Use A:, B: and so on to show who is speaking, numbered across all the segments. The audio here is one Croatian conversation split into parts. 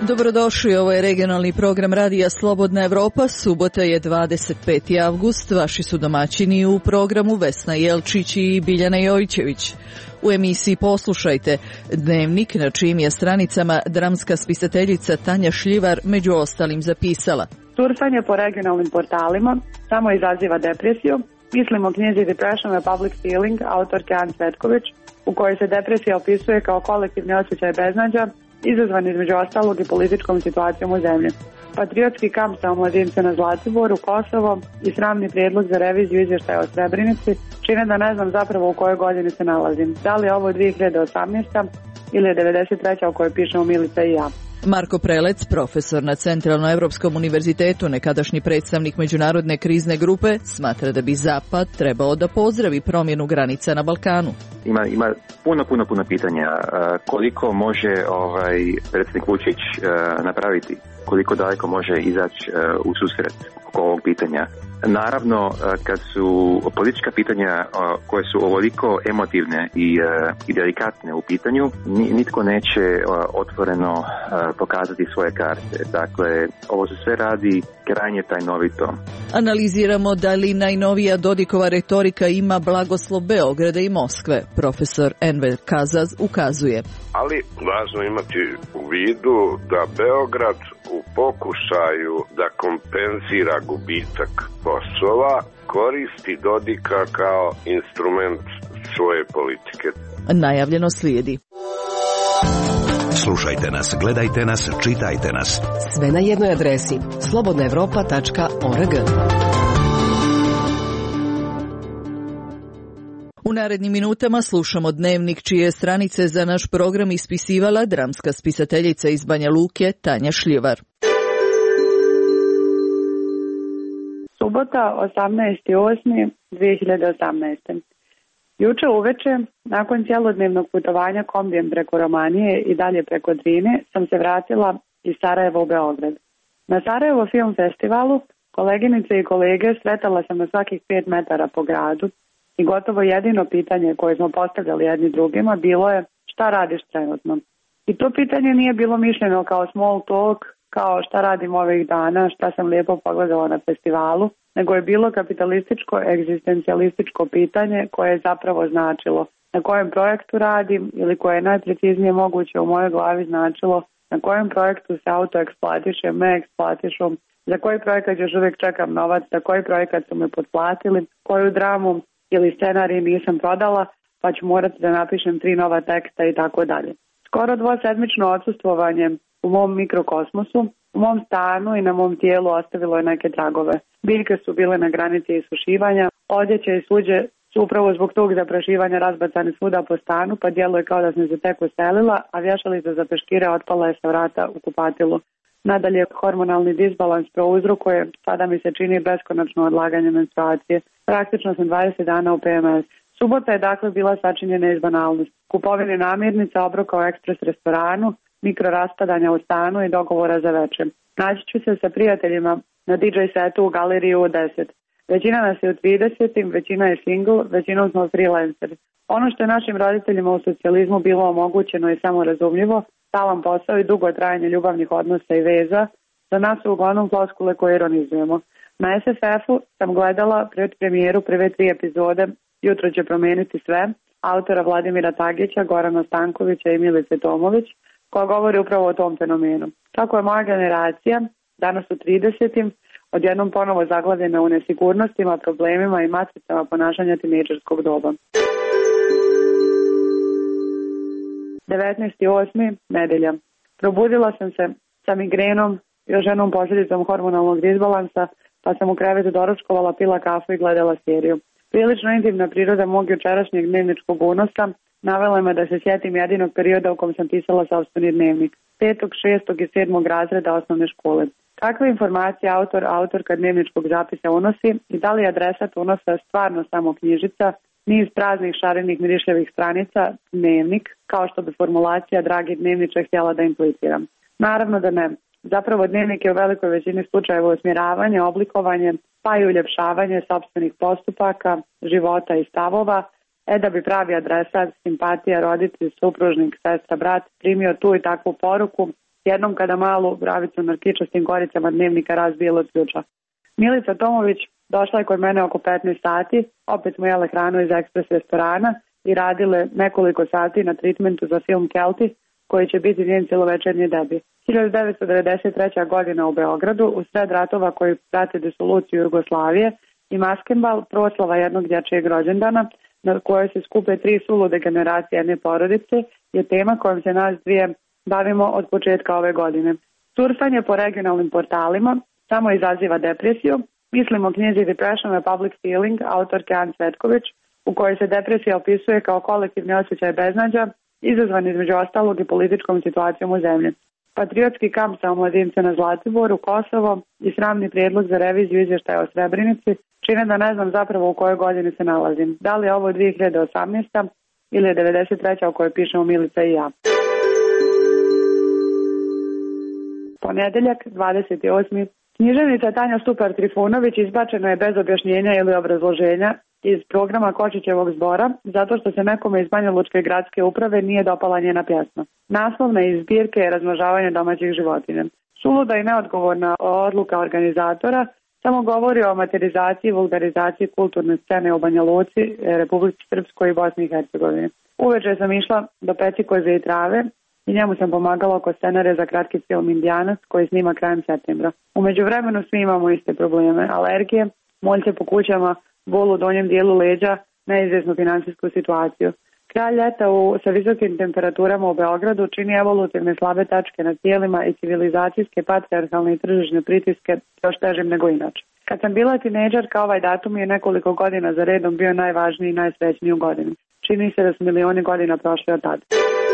A: Dobrodošli, ovo je regionalni program Radija Slobodna Evropa, subota je 25. avgust, vaši su domaćini u programu Vesna Jelčić i Biljana Jojićević. U emisiji poslušajte dnevnik na čijim je stranicama dramska spisateljica Tanja Šljivar među ostalim zapisala. Surfanje po regionalnim portalima samo izaziva depresiju. Mislim o knjizi Depression a Public Feeling autorke Anne Cvetković, u kojoj se depresija opisuje kao kolektivni osjećaj beznađa, izazvan između ostalog i političkom situacijom u zemlji. Patriotski kamp sa omladince na Zlatiboru, Kosovo i sramni prijedlog za reviziju izvještaja o Srebrenici čine da ne znam zapravo u kojoj godini se nalazim. Da li je ovo 2018. ili je 93. o kojoj pišemo Milica i ja. Marko Prelec, profesor na Centralnoevropskom univerzitetu, nekadašnji predstavnik međunarodne krizne grupe, smatra da bi Zapad trebao da pozdravi promjenu granica na Balkanu.
B: Ima puno pitanja. Koliko može predsjednik Vučić napraviti? Koliko daleko može izaći u susret oko ovog pitanja? Naravno, kad su politička pitanja koje su ovoliko emotivne i delikatne u pitanju, nitko neće otvoreno pokazati svoje karte. Dakle, ovo se sve radi krajnje tajnovito.
A: Analiziramo da li najnovija Dodikova retorika ima blagoslov Beograda i Moskve. Profesor Enver Kazaz ukazuje.
C: Ali važno imati u vidu da Beograd u pokušaju da kompenzira gubitak Kosova koristi Dodika kao instrument svoje politike.
A: Najavljeno slijedi.
D: Slušajte nas, gledajte nas, čitajte nas.
E: Sve na jednoj adresi slobodnaevropa.org.
A: U narednim minutama slušamo dnevnik čije stranice za naš program ispisivala dramska spisateljica iz Banja Luke Tanja Šljivar.
F: Subota 18.8.2018. Juče uveče, nakon cjelodnevnog putovanja kombijem preko Romanije i dalje preko Drine, sam se vratila iz Sarajeva u Beograd. Na Sarajevo film festivalu koleginice i kolege sretala sam na svakih 5 metara po gradu i gotovo jedino pitanje koje smo postavljali jedni drugima bilo je šta radiš trenutno. I to pitanje nije bilo mišljeno kao small talk, kao šta radim ovih dana, šta sam lijepo pogledala na festivalu, nego je bilo kapitalističko, egzistencijalističko pitanje koje je zapravo značilo na kojem projektu radim ili koje je najpreciznije moguće u mojoj glavi značilo na kojem projektu se auto eksploatiše, me eksploatišu, za koji projekat još uvijek čekam novac, za koji projekat su me potplatili, koju dramu ili scenarij nisam prodala, pa ću morati da napišem 3 nova teksta i tako dalje. Skoro 2-sedmično odsustvovanje u mom mikrokosmosu, u mom stanu i na mom tijelu ostavilo je neke tragove. Biljke su bile na granici isušivanja, odjeće i suđe su upravo zbog tog zaprašivanja razbacane svuda po stanu, pa djeluje kao da sam se tek uselila, a vješalica za peškire otpala je sa vrata u kupatilu. Nadalje, hormonalni disbalans prouzrokuje, sada mi se čini beskonačno odlaganje menstruacije. Praktično sam 20 dana u PMS. Subota je dakle bila sačinjena iz banalnosti. Kupovine namirnica, obroka u ekspres restoranu, mikroraspadanja u stanu i dogovora za večer. Naći ću se sa prijateljima na DJ setu u galeriji U10. Većina nas je u 30, većina je single, većinom smo freelanceri. Ono što je našim roditeljima u socijalizmu bilo omogućeno i samorazumljivo, stalan posao i dugo trajanje ljubavnih odnosa i veza, za nas su uglavnom floskule koje ironizujemo. Na SFF-u sam gledala pred premijeru prve 3 epizode Jutro će promijeniti sve, autora Vladimira Tagića, Gorana Stankovića i Milice Tomović, koja govori upravo o tom fenomenu. Kako je moja generacija, danas u 30. odjednom ponovo zaglavljena u nesigurnostima, problemima i matricama ponašanja tinejdžerskog doba. 19.8. nedelja. Probudila sam se sa migrenom, još jednom posljedicom hormonalnog disbalansa, pa sam u krevetu doručkovala, pila kafu i gledala seriju. Prilično intimna priroda mog jučerašnjeg dnevničkog unosa navela me da se sjetim jedinog perioda u kom sam pisala sopstveni dnevnik. 5., 6. i 7. razreda osnovne škole. Kakve informacije autorka dnevničkog zapisa unosi i da li je adresat unosa stvarno samo knjižica, niz praznih šarenih mirišljavih stranica, dnevnik, kao što bi formulacija dragi dnevniče htjela da impliciram. Naravno da ne. Zapravo dnevnik je u velikoj većini slučajeva usmjeravanje, oblikovanje, pa i uljepšavanje sopstvenih postupaka, života i stavova, da bi pravi adresat, simpatija, roditelj, supružnik, sestra, brat primio tu i takvu poruku, jednom kada malu bravicu na kičastim koricama dnevnika razbijela od ključa. Milica Tomović došla je kod mene oko 15 sati, opet smo jele hranu iz ekspres restorana i radile nekoliko sati na treatmentu za film Kelti, koji će biti njen cjelovečernji debi. 1993. godina u Beogradu, u sred ratova koji prate disoluciju Jugoslavije i maskenbal, proslava jednog dječjeg rođendana, na kojoj se skupe 3 sulude generacije jedne porodice, je tema kojom se nas dvije bavimo od početka ove godine. Surfanje po regionalnim portalima samo izaziva depresiju. Mislimo o knjizi Depression a Public Feeling autorke Anne Cvetković, u kojoj se depresija opisuje kao kolektivni osjećaj beznađa, izazvan između ostalog i političkom situacijom u zemlji. Patriotski kamp sa omladince na Zlatiboru, Kosovo i sramni prijedlog za reviziju izvještaja o Srebrenici čine da ne znam zapravo u kojoj godini se nalazim. Da li je ovo 2018. ili je 93. o kojoj pišemo Milica i ja. Ponedeljak, 28. Književnica Tanja Stupar-Trifunović izbačena je bez objašnjenja ili obrazloženja iz programa Kočićevog zbora, zato što se nekome iz Banjalučke gradske uprave nije dopala njena pjesma. Naslovna iz zbirke je razmnožavanje domaćih životinja. Suluda i neodgovorna odluka organizatora samo govori o amaterizaciji i vulgarizaciji kulturne scene u Banja Luci, Republici Srpskoj i Bosni i Hercegovini. Uveče sam išla do Peci koze i trave i njemu sam pomagala oko scenarija za kratki film Indijanac koji snima krajem septembra. U međuvremenu svi imamo iste probleme, alergije, moljce po kućama, bol u donjem dijelu leđa, neizvjesnu financijsku situaciju. Kraj ljeta sa visokim temperaturama u Beogradu čini evolutivne slabe tačke na tijelima i civilizacijske, patrijarhalne i tržišne pritiske još težim nego inače. Kad sam bila tinejdžerka, ovaj datum je nekoliko godina za redom bio najvažniji i najsrećniji u godini. Čini se da su milioni godina prošli od tada.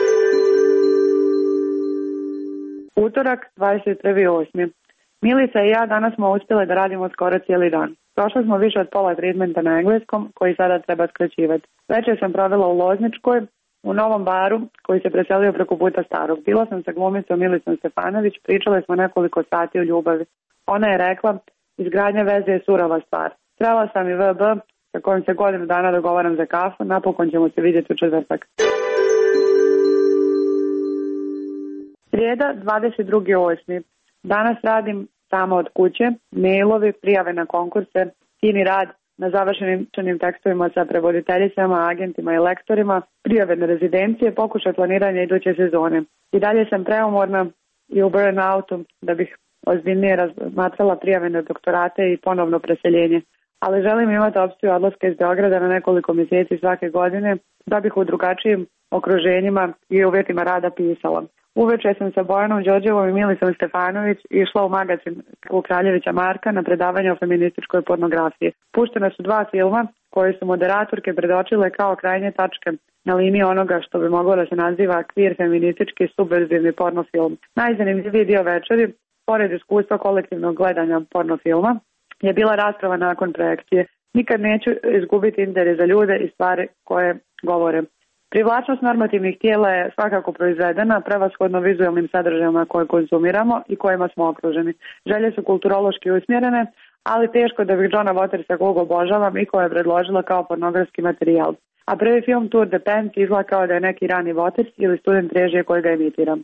F: Utorak, 21.8. Milica i ja danas smo uspjeli da radimo skoro cijeli dan. Prošli smo više od pola treatmenta na engleskom, koji sada treba skraćivati. Večer sam provela u Lozničkoj, u novom baru, koji se preselio preko puta starog. Bila sam sa glumicom Milicom Stefanović, pričali smo nekoliko sati o ljubavi. Ona je rekla, izgradnja veze je surova stvar. Srela sam i VB, sa kojim se godinu dana dogovaram za kafu, napokon ćemo se vidjeti u četvrtak. Srijeda, 22.8. Danas radim samo od kuće, mailovi, prijave na konkurse, kini rad na završenim tekstovima sa prevoditeljicama, agentima i lektorima, prijave na rezidencije, pokušaj planiranja iduće sezone. I dalje sam preumorna i u burnoutu da bih ozbiljnije razmatrala prijave na doktorate i ponovno preseljenje. Ali želim imati opciju odlaska iz Beograda na nekoliko mjeseci svake godine da bih u drugačijim okruženjima i uvjetima rada pisala. Uveče sam sa Bojanom Đorđevom i Milicom Stefanović išla u magazin u Kraljevića Marka na predavanje o feminističkoj pornografiji. Puštena su 2 filma koje su moderatorke predočile kao krajnje tačke na liniji onoga što bi moglo da se naziva queer feministički subverzivni pornofilm. Najzanimljiviji dio večeri, pored iskustva kolektivnog gledanja pornofilma, je bila rasprava nakon projekcije. Nikad neću izgubiti interes za ljude i stvari koje govore. Privlačnost normativnih tijela je svakako proizvedena prevashodno vizualnim sadržajima koje konzumiramo i kojima smo okruženi. Želje su kulturološki usmjerene, ali teško da bih Johna Watersa kog obožavam i koja je predložila kao pornografski materijal. A prvi film Tour de Pence izgleda kao da je neki rani Waters ili student režije koji ga imitiram.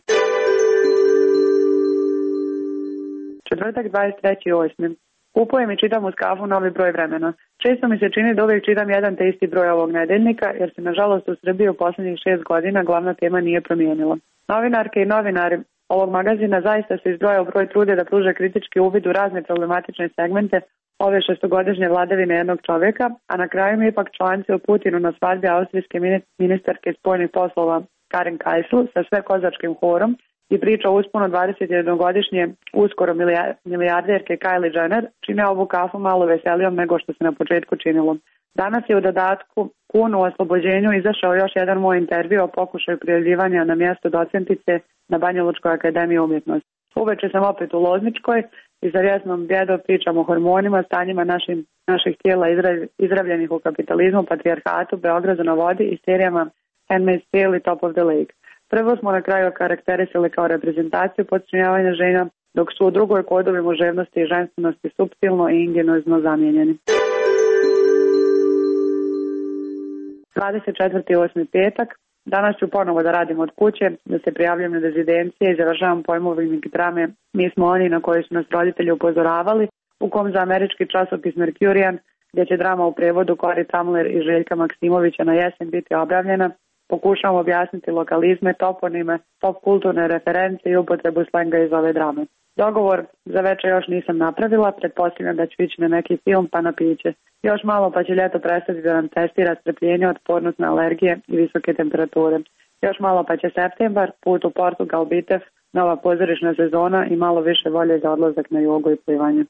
F: Četvrtak, 23.8. Kupujem i čitam uz kafu novi broj Vremena. Često mi se čini da uvijek čitam jedan te isti broj ovog nedeljnika, jer se nažalost u Srbiji u posljednjih 6 godina glavna tema nije promijenila. Novinarke i novinari ovog magazina zaista se izdvoja u broj trude da pruže kritički uvid u razne problematične segmente ove 6-godišnje vladavine jednog čovjeka, a na kraju mi ipak članci o Putinu na svadbi austrijske ministarke spoljnih poslova Karin Kaisel sa sve kozačkim horom i priča o usponu 21-godišnje uskoro milijarderke Kylie Jenner čine ovu kafu malo veselijom nego što se na početku činilo. Danas je u dodatku Kunu u oslobođenju izašao još jedan moj intervju o pokušaju prijavljivanja na mjesto docentice na Banjalučkoj akademiji umjetnosti. Uveče sam opet u Lozničkoj i za vjesnom bjedom pričam o hormonima, stanjima naših tijela izrabljenih u kapitalizmu, patrijarhatu, Beogradu na vodi i serijama Handmaid's Tale i Top of the Lake. Prvo smo na kraju karakterisali kao reprezentaciju podčinjavanja žena, dok su u drugoj kodovi muževnosti i ženstvenosti suptilno i ingenozno zamijenjeni. 24.8. petak. Danas ću ponovo da radim od kuće, da se prijavljam na rezidencije i završavam pojmovnik drame Mi smo oni na koji su nas roditelji upozoravali, u kom za američki časopis Mercurian, gdje će drama u prevodu Kori Tamler i Željka Maksimovića na jesen biti objavljena, pokušavam objasniti lokalizme, toponime, pop kulturne reference i upotrebu slenga iz ove drame. Dogovor za večer još nisam napravila, pretpostavljam da ću ići na neki film pa na piće. Još malo pa će ljeto prestati da nam testira strpljenje, otpornost na alergije i visoke temperature. Još malo pa će septembar, put u Portugal, Bitev, nova pozorišna sezona i malo više volje za odlazak na jogu i plivanje.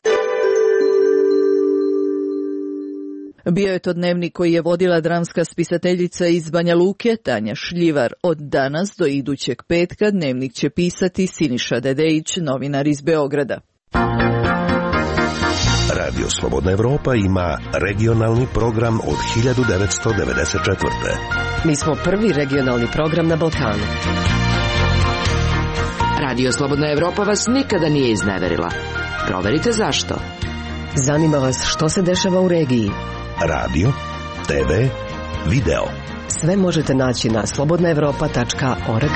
A: Bio je to dnevnik koji je vodila dramska spisateljica iz Banja Luke, Tanja Šljivar. Od danas do idućeg petka dnevnik će pisati Siniša Dedejić, novinar iz Beograda.
D: Radio Slobodna Evropa ima regionalni program od 1994.
E: Mi smo prvi regionalni program na Balkanu.
G: Radio Slobodna Evropa vas nikada nije izneverila. Proverite zašto.
E: Zanima vas što se dešava u regiji.
D: Radio, TV, video.
E: Sve možete naći na slobodnaevropa.org.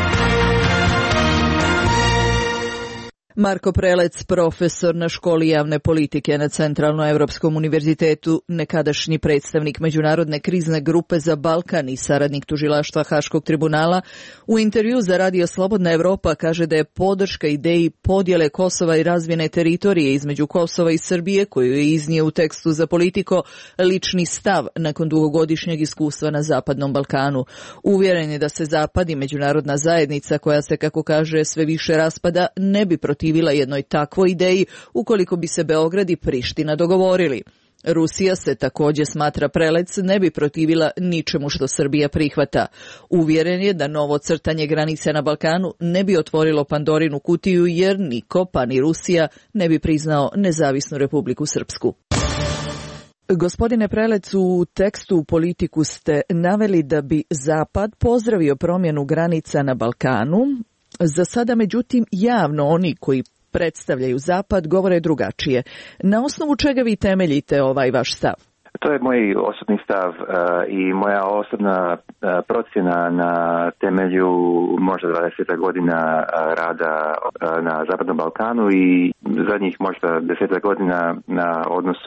A: Marko Prelec, profesor na školi javne politike na Centralnoevropskom univerzitetu, nekadašnji predstavnik Međunarodne krizne grupe za Balkan i saradnik tužilaštva Haškog tribunala, u intervju za Radio Slobodna Evropa kaže da je podrška ideji podjele Kosova i razvijene teritorije između Kosova i Srbije, koju je iznio u tekstu za Politiko, lični stav nakon dugogodišnjeg iskustva na Zapadnom Balkanu. Uvjeren je da se Zapad i međunarodna zajednica, koja se, kako kaže, sve više raspada, ne bi protivila jednoj takvoj ideji ukoliko bi se Beograd i Priština dogovorili. Rusija se također, smatra Prelec, ne bi protivila ničemu što Srbija prihvata. Uvjeren je da novo crtanje granice na Balkanu ne bi otvorilo Pandorinu kutiju jer niko, pa ni Rusija, ne bi priznao nezavisnu Republiku Srpsku. Gospodine Prelec, u tekstu u Politiku ste naveli da bi Zapad pozdravio promjenu granica na Balkanu. Za sada, međutim, javno oni koji predstavljaju Zapad govore drugačije. Na osnovu čega vi temeljite ovaj vaš stav?
B: To je moj osobni stav i moja osobna procjena na temelju možda 20 godina rada na Zapadnom Balkanu i zadnjih možda 10 godina na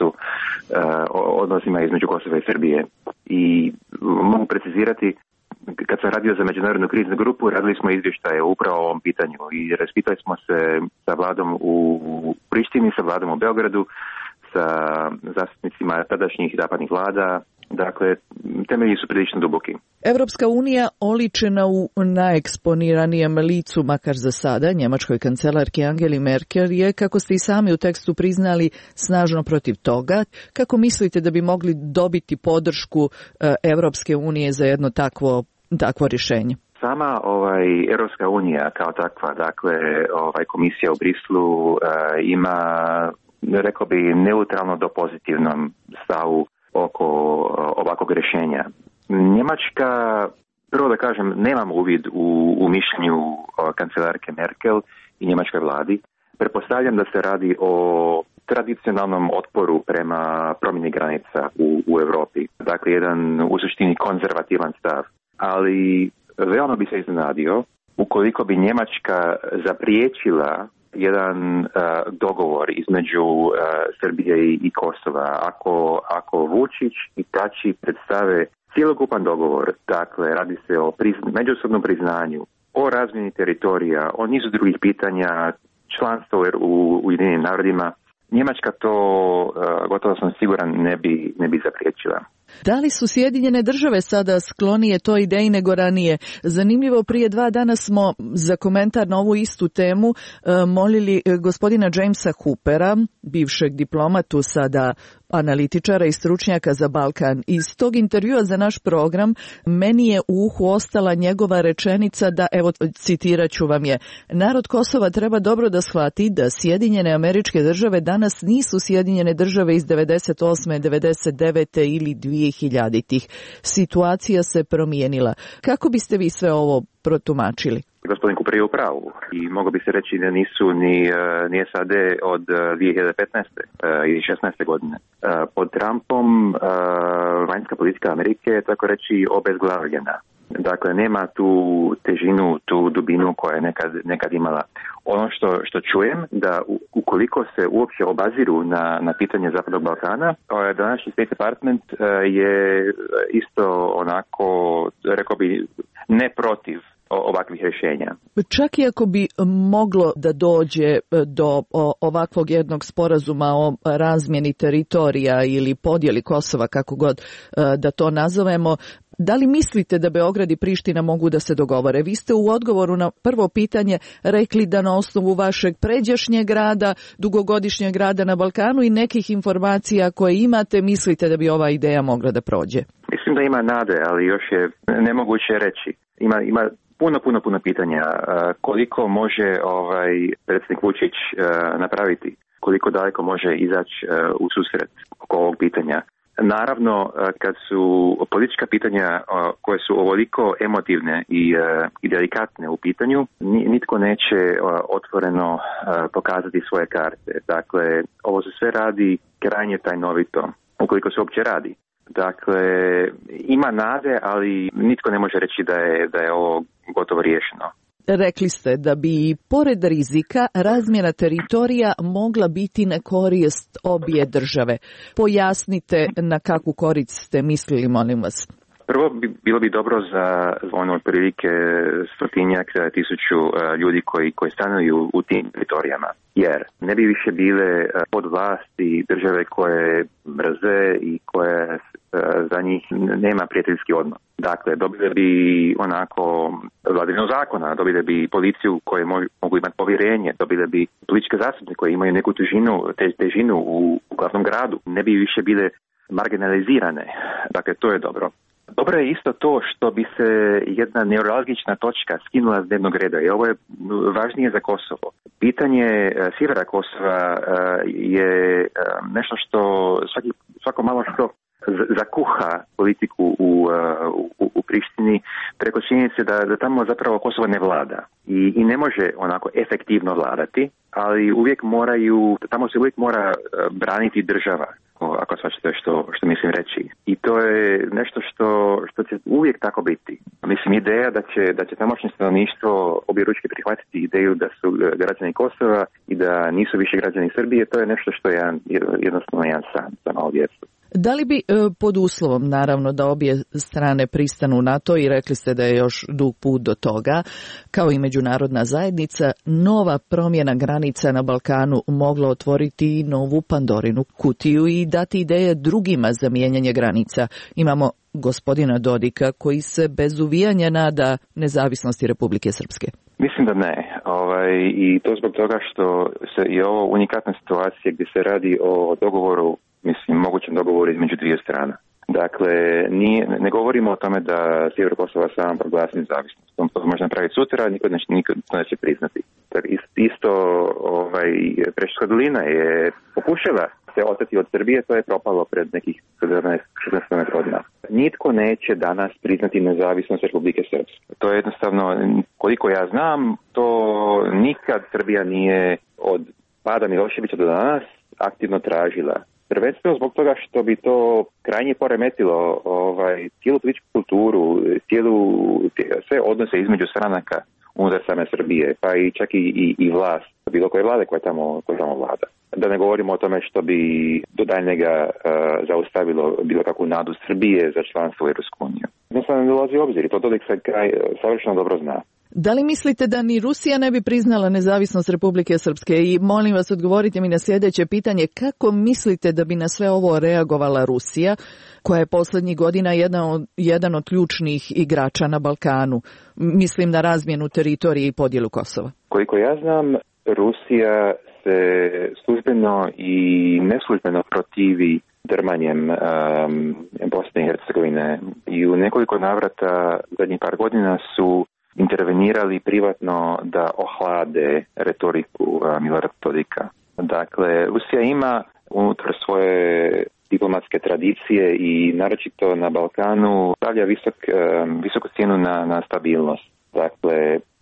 B: odnosima između Kosova i Srbije. I mogu precizirati, kad sam radio za Međunarodnu kriznu grupu, radili smo izvještaje upravo o ovom pitanju i raspitali smo se sa vladom u Prištini, sa vladom u Beogradu, sa zastupnicima tadašnjih zapadnih vlada. Dakle, temelji su prilično duboki.
A: Evropska unija, oličena u najeksponiranije licu, makar za sada, njemačkoj kancelarki Angeli Merkel, je, kako ste i sami u tekstu priznali, snažno protiv toga. Kako mislite da bi mogli dobiti podršku Evropske unije za jedno takvo rješenje?
B: Sama Evropska unija kao takva, dakle komisija u Brislu ima, rekao bi, neutralno do pozitivnom stavu oko ovakvog rješenja. Njemačka, prvo da kažem, nemam uvid u mišljenju kancelarke Merkel i njemačkoj vladi. Pretpostavljam da se radi o tradicionalnom otporu prema promjeni granica u Europi. Dakle, jedan u suštini konzervativan stav. Ali veoma bi se iznenadio ukoliko bi Njemačka zapriječila jedan dogovor između Srbije i Kosova. Ako Vučić i Tači predstave cjelokupan dogovor, dakle radi se o međusobnom priznanju, o razmjeni teritorija, o nizu drugih pitanja, članstvo u Ujedinjenim narodima, Njemačka to, gotovo sam siguran, ne bi zapriječila.
A: Da li su Sjedinjene Države sada sklonije toj ideji nego ranije? Zanimljivo, prije 2 dana smo za komentar na ovu istu temu molili gospodina Jamesa Hoopera, bivšeg diplomatu, sada analitičara i stručnjaka za Balkan. Iz tog intervjua za naš program meni je u uhu ostala njegova rečenica da, evo, citirat ću vam je: narod Kosova treba dobro da shvati da Sjedinjene Američke Države danas nisu Sjedinjene Države iz 98. 99. ili 2000-ih. Situacija se promijenila. Kako biste vi sve ovo protumačili?
B: gospodin Cooper je u pravu i moglo bi se reći da nisu ni SAD od 2015. i 16. godine. Pod Trumpom vanjska politika Amerike je tako reći obezglavljena. Dakle, nema tu težinu, tu dubinu koja je nekad imala. Ono što čujem, da ukoliko se uopće obaziru na pitanje Zapadnog Balkana, današnji State Department je isto onako, rekao bi, ne protiv ovakvih rješenja.
A: Čak i ako bi moglo da dođe do ovakvog jednog sporazuma o razmjeni teritorija ili podjeli Kosova, kako god da to nazovemo, da li mislite da Beograd i Priština mogu da se dogovore? Vi ste u odgovoru na prvo pitanje rekli da na osnovu vašeg pređašnjeg rada, dugogodišnjeg rada na Balkanu i nekih informacija koje imate, mislite da bi ova ideja mogla da prođe?
B: Mislim da ima nade, ali još je nemoguće reći. Ima puno pitanja. Koliko može predsjednik Vučić napraviti? Koliko daleko može izaći u susret oko ovog pitanja? Naravno, kad su politička pitanja koje su ovoliko emotivne i delikatne u pitanju, nitko neće otvoreno pokazati svoje karte. Dakle, ovo se sve radi krajnje tajnovito, ukoliko se uopće radi. Dakle, ima nade, ali nitko ne može reći da je ovo gotovo riješeno.
A: Rekli ste da bi, pored rizika, razmjena teritorija mogla biti na korist obje države. Pojasnite na kakvu korist ste mislili, molim vas.
B: Prvo bilo bi dobro za ono otprilike 100.000 ljudi koji stanuju u tim teritorijama. Jer ne bi više bile pod vlasti države koje mrze i koje za njih nema prijateljski odnos. Dakle, dobile bi onako vladavinu zakona, dobile bi policiju koje mogu imati povjerenje, dobile bi političke zastupnike koje imaju neku težinu u glavnom gradu. Ne bi više bile marginalizirane. Dakle, to je dobro. Dobro je isto to što bi se jedna neuralgična točka skinula s dnevnog reda i ovo je važnije za Kosovo. Pitanje sjevera Kosova je nešto što svako malo što zakuha politiku u Prištini preko činjenice da tamo zapravo Kosovo ne vlada i ne može onako efektivno vladati, ali tamo se uvijek mora braniti država, ako svačate što mislim reći. I to je nešto što će uvijek tako biti. Mislim, ideja da će tamošnje stanovništvo objeručke prihvatiti ideju da su građani Kosova i da nisu više građani Srbije, to je nešto što je jednostavno jedan san za malo djecu.
A: Da li bi pod uslovom, naravno, da obje strane pristanu na to, i rekli ste da je još dug put do toga, kao i međunarodna zajednica, nova promjena granica na Balkanu mogla otvoriti novu Pandorinu kutiju i dati ideje drugima za mijenjanje granica? Imamo gospodina Dodika koji se bez uvijanja nada nezavisnosti Republike Srpske.
B: Mislim da ne. I to zbog toga što je ovo unikatna situacija gdje se radi o dogovoru, mogućem dogovoru između dvije strana. Dakle, ne govorimo o tome da Sjever Kosova sam proglasi nezavisnost. To može napraviti sutra, niko neće priznati. Isto Prešćanska dolina je pokušala se oteti od Srbije, to je propalo pred nekih 16 godina. Nitko neće danas priznati nezavisnost Republike Srpske. To je jednostavno, koliko ja znam, to nikad Srbija nije od pada Miloševića do danas aktivno tražila. Prvenstveno zbog toga što bi to krajnje poremetilo cijelu političku kulturu, sve odnose između stranaka unutar same Srbije, pa i čak i vlast, bilo koje vlade koja tamo vlada. Da ne govorimo o tome što bi do daljnjega zaustavilo bilo kakvu nadu Srbije za članstvo u Europsku uniju. Jednostavno ne dolazi u obzir i to Dodik savršeno dobro zna.
A: Da li mislite da ni Rusija ne bi priznala nezavisnost Republike Srpske? I molim vas, odgovorite mi na sljedeće pitanje. Kako mislite da bi na sve ovo reagovala Rusija, koja je posljednjih godina jedan od ključnih igrača na Balkanu? Mislim na razmjenu teritorije i podjelu Kosova. Koliko
B: ja znam, Rusija se službeno i neslužbeno protivi drmanjem Bosne i Hercegovine i u nekoliko navrata zadnjih par godina su intervenirali privatno da ohlade retoriku Milorada Dodika. Dakle, Rusija ima unutar svoje diplomatske tradicije i naročito na Balkanu stavlja visoku cijenu na stabilnost. Dakle,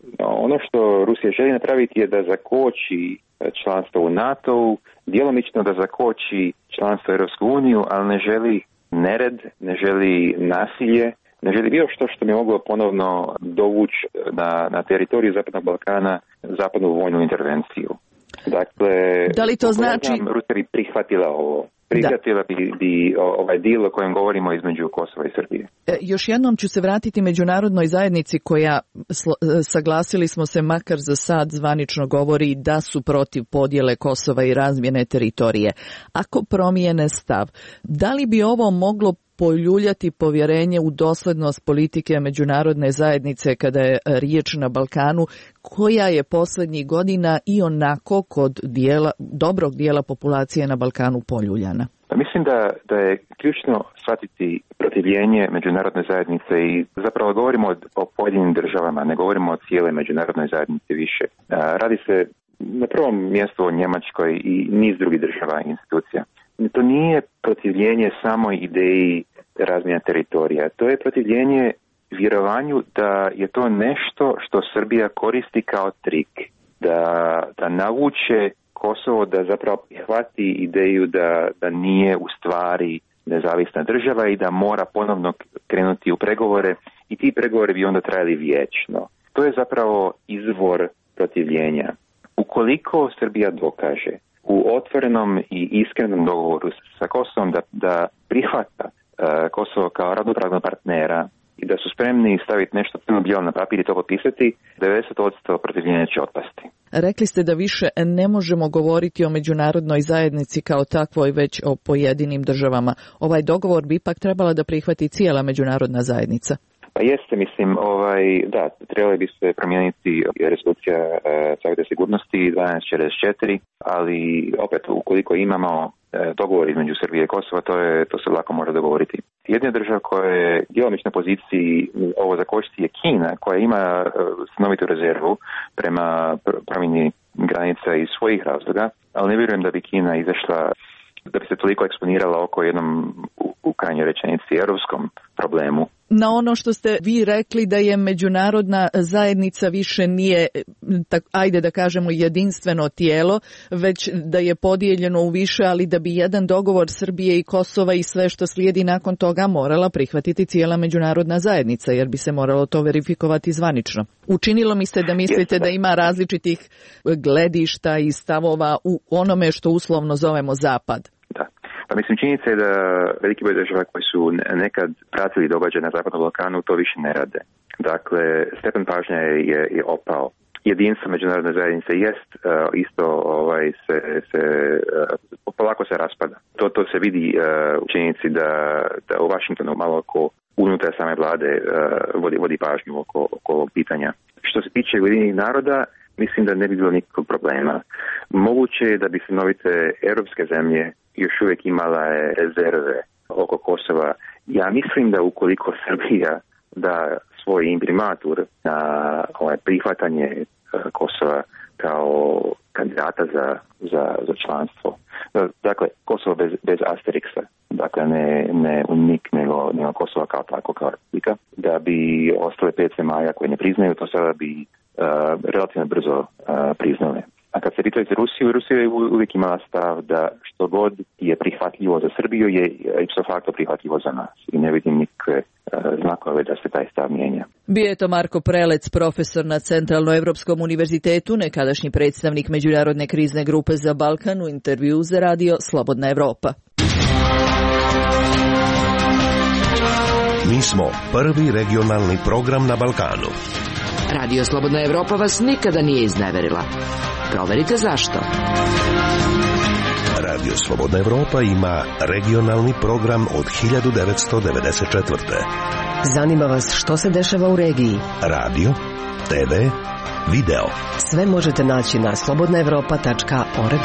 B: Ono što Rusija želi napraviti je da zakoči članstvo u NATO-u, djelomično da zakoči članstvo u Europsku uniju, ali ne želi nered, ne želi nasilje, ne želi bilo što bi moglo ponovno dovući na teritoriju Zapadnog Balkana zapadnu vojnu intervenciju. Dakle,
A: da li to znači...
B: Rusija bi prihvatila ovo. Prihvatila bi ovaj deal o kojem govorimo između Kosova i Srbije.
A: Još jednom ću se vratiti međunarodnoj zajednici koja, saglasili smo se, makar za sad zvanično govori da su protiv podjele Kosova i razmjene teritorije. Ako promijene stav, da li bi ovo moglo poljuljati povjerenje u doslednost politike međunarodne zajednice kada je riječ na Balkanu, koja je posljednjih godina i onako kod dobrog dijela populacije na Balkanu poljuljana?
B: Mislim da je ključno shvatiti protivljenje međunarodne zajednice i zapravo govorimo o pojedinim državama, ne govorimo o cijele međunarodnoj zajednici više. Radi se na prvom mjestu o Njemačkoj i niz drugih država i institucija. To nije protivljenje samo ideji razmjena teritorija. To je protivljenje vjerovanju da je to nešto što Srbija koristi kao trik. Da navuče Kosovo da zapravo prihvati ideju da nije u stvari nezavisna država i da mora ponovno krenuti u pregovore i ti pregovori bi onda trajali vječno. To je zapravo izvor protivljenja. Ukoliko Srbija dokaže u otvorenom i iskrenom dogovoru sa Kosovom da prihvata Kosovo kao ravnopravnog partnera i da su spremni staviti nešto bijelo na papir i to potpisati, 90% protivljenja će otpasti.
A: Rekli ste da više ne možemo govoriti o međunarodnoj zajednici kao takvoj, već o pojedinim državama. Ovaj dogovor bi ipak trebala da prihvati cijela međunarodna zajednica.
B: Pa jeste, mislim, da, trebali bi se promijeniti rezolucija Savjeta sigurnosti 1244, ali opet ukoliko imamo dogovor između Srbije i Kosova, to se lako može dogovoriti. Jedna država koja je djelomično na poziciji ovo zakočiti je Kina, koja ima stanovitu rezervu prema promjeni granica iz svojih razloga, ali ne vjerujem da bi Kina izašla, da bi se toliko eksponirala oko jednom, u krajnjoj rečenici, europskom problemu.
A: Na ono što ste vi rekli da je međunarodna zajednica više nije, ajde da kažemo, jedinstveno tijelo, već da je podijeljeno u više, ali da bi jedan dogovor Srbije i Kosova i sve što slijedi nakon toga morala prihvatiti cijela međunarodna zajednica, jer bi se moralo to verifikovati zvanično. Učinilo mi se da mislite da ima različitih gledišta i stavova u onome što uslovno zovemo Zapad.
B: Da. Pa mislim, činjenica je da veliki broj država koji su nekad pratili događaje na Zapadnom Balkanu to više ne rade. Dakle, stepen pažnje je opao. Jedinstvo međunarodne zajednice jest isto polako se raspada. To se vidi u činjenici da u Washingtonu malo oko unutar same vlade vodi pažnju oko ovog pitanja. Što se tiče Ujedinjenih naroda, mislim da ne bi bilo nikakvog problema. Moguće je da bi stanovite europske zemlje još uvijek imala rezerve oko Kosova. Ja mislim da ukoliko Srbija da svoj imprimatur na prihvatanje Kosova kao kandidata za članstvo, dakle Kosovo bez asteriksa, dakle ne unik nego Kosovo kao tako, kao republika, da bi ostale 5 zemalja koje ne priznaju to sada bi relativno brzo priznale. A kad se pitaju za Rusiju, Rusija je uvijek imala stav da što god je prihvatljivo za Srbiju je ipso facto prihvatljivo za nas. I ne vidim nikakve znakove da se taj stav mijenja.
A: Bio je to Marko Prelec, profesor na Centralnoevropskom univerzitetu, nekadašnji predstavnik Međunarodne krizne grupe za Balkan, u intervju za radio Slobodna Evropa.
D: Mi smo prvi regionalni program na Balkanu.
G: Radio Slobodna Evropa vas nikada nije izneverila. Proverite zašto.
D: Radio Slobodna Evropa ima regionalni program od 1994.
E: Zanima vas što se dešava u regiji?
D: Radio, TV, video.
E: Sve možete naći na slobodnaevropa.org.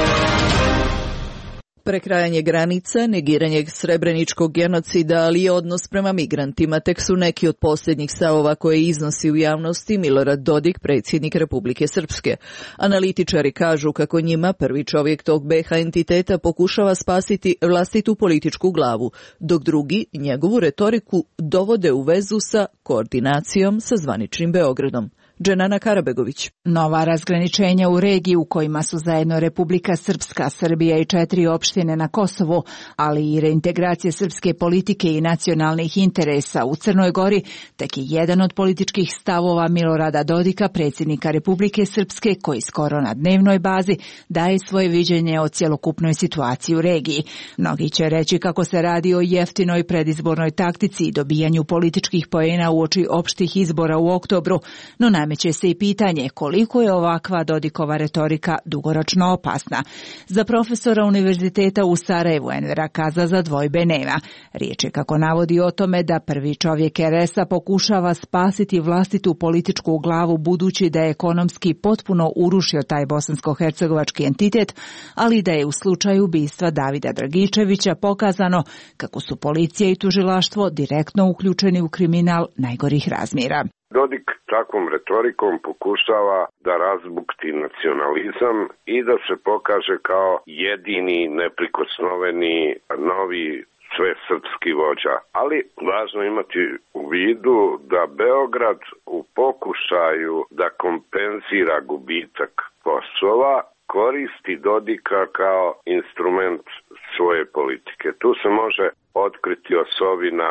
A: Prekrajanje granica, negiranje srebreničkog genocida, ali i odnos prema migrantima tek su neki od posljednjih stavova koje iznosi u javnosti Milorad Dodik, predsjednik Republike Srpske. Analitičari kažu kako njima prvi čovjek tog BiH entiteta pokušava spasiti vlastitu političku glavu, dok drugi njegovu retoriku dovode u vezu sa koordinacijom sa zvaničnim Beogradom. Dženana Karabegović.
H: Nova razgraničenja u regiji u kojima su zajedno Republika Srpska, Srbija i 4 opštine na Kosovu, ali i reintegracije srpske politike i nacionalnih interesa u Crnoj Gori, tek je jedan od političkih stavova Milorada Dodika, predsjednika Republike Srpske, koji skoro na dnevnoj bazi daje svoje viđenje o cjelokupnoj situaciji u regiji. Mnogi će reći kako se radi o jeftinoj predizbornoj taktici i dobijanju političkih poena uoči opštih izbora u oktobru, no nameće se i pitanje koliko je ovakva Dodikova retorika dugoročno opasna. Za profesora Univerziteta u Sarajevu Envera Kazaza dvojbe nema. Riječ je, kako navodi, o tome da prvi čovjek RS-a pokušava spasiti vlastitu političku glavu budući da je ekonomski potpuno urušio taj bosansko-hercegovački entitet, ali da je u slučaju ubistva Davida Dragičevića pokazano kako su policija i tužilaštvo direktno uključeni u kriminal najgorih razmjera.
C: Dodik takvom retorikom pokušava da razbukti nacionalizam i da se pokaže kao jedini neprikosnoveni novi svesrpski vođa. Ali važno imati u vidu da Beograd u pokušaju da kompenzira gubitak Kosova koristi Dodika kao instrument svoje politike. Tu se može otkriti osovina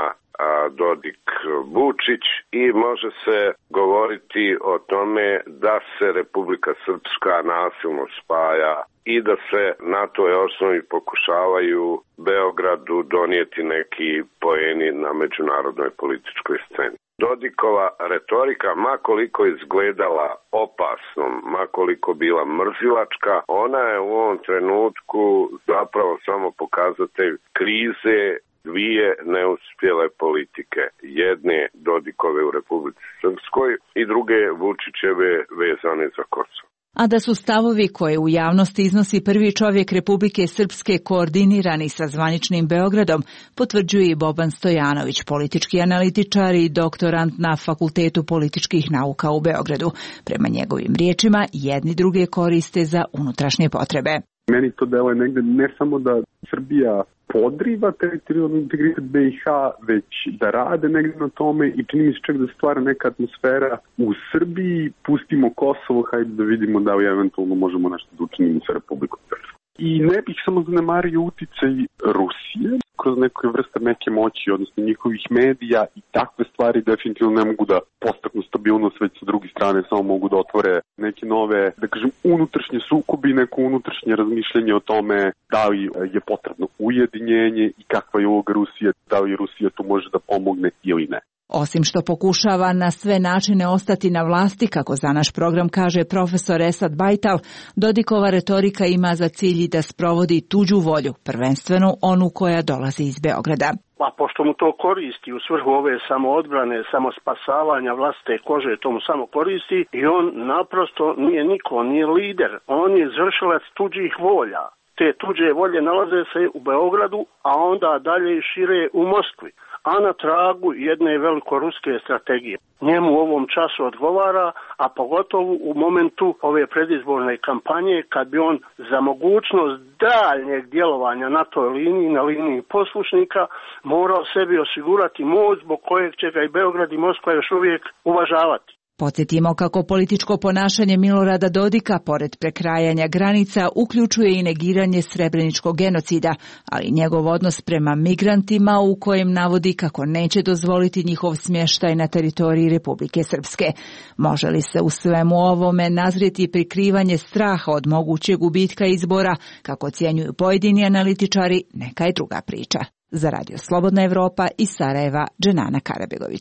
C: Dodik-Vučić i može se govoriti o tome da se Republika Srpska nasilno spaja i da se na toj osnovi pokušavaju Beogradu donijeti neki poeni na međunarodnoj političkoj sceni. Dodikova retorika, makoliko izgledala opasnom, makoliko bila mrzilačka, ona je u ovom trenutku zapravo samo pokazatelj krize dvije neuspjele politike. Jedne Dodikove u Republici Srpskoj i druge Vučićeve vezane za Kosovo.
H: A da su stavovi koje u javnosti iznosi prvi čovjek Republike Srpske koordinirani sa zvaničnim Beogradom, potvrđuje i Boban Stojanović, politički analitičar i doktorant na Fakultetu političkih nauka u Beogradu. Prema njegovim riječima, jedni druge koriste za unutrašnje potrebe.
I: Meni to deluje negde ne samo da Srbija podriva teritorijalni integritet BiH, već da rade negdje na tome i čini mi se čak da stvara neka atmosfera u Srbiji, pustimo Kosovo, hajde da vidimo da li eventualno možemo nešto da učinimo sa Republikom Srpskom. I ne bih samo zanemario uticaj Rusije kroz neke vrste meke moći, odnosno njihovih medija, i takve stvari definitivno ne mogu da postaknu stabilnost, već sa druge strane samo mogu da otvore neke nove, da kažem, unutrašnje sukobi, neko unutrašnje razmišljanje o tome da li je potrebno ujedinjenje i kakva je uloga Rusije, da li Rusija tu može da pomogne ili ne.
H: Osim što pokušava na sve načine ostati na vlasti, kako za naš program kaže profesor Esad Bajtal, Dodikova retorika ima za cilj da sprovodi tuđu volju, prvenstveno onu koja dolazi iz Beograda.
J: A pošto mu to koristi u svrhu ove samoodbrane, samospasavanja vlastite kože, to mu samo koristi i on naprosto nije niko, nije lider, on je izvršilac tuđih volja. Te tuđe volje nalaze se u Beogradu, a onda dalje i šire u Moskvi, a na tragu jedne velikoruske strategije. Njemu u ovom času odgovara, a pogotovo u momentu ove predizborne kampanje, kad bi on za mogućnost daljnjeg djelovanja na toj liniji, na liniji poslušnika, morao sebi osigurati moć zbog kojeg će ga i Beograd i Moskva još uvijek uvažavati.
H: Podsjetimo kako političko ponašanje Milorada Dodika, pored prekrajanja granica, uključuje i negiranje srebreničkog genocida, ali njegov odnos prema migrantima u kojem navodi kako neće dozvoliti njihov smještaj na teritoriji Republike Srpske. Može li se u svemu ovome nazrijeti prikrivanje straha od mogućeg gubitka izbora, kako ocjenjuju pojedini analitičari, neka je druga priča. Za Radio Slobodna Evropa iz Sarajeva, Dženana Karabegović.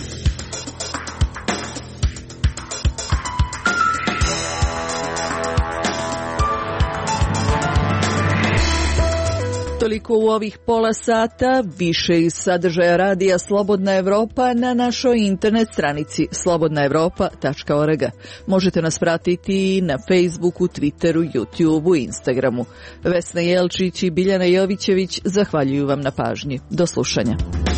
A: Toliko u ovih pola sata, više iz sadržaja radija Slobodna Evropa na našoj internet stranici slobodnaevropa.org. Možete nas pratiti na Facebooku, Twitteru, YouTubeu i Instagramu. Vesna Jelčić i Biljana Jovićević zahvaljuju vam na pažnji. Do slušanja.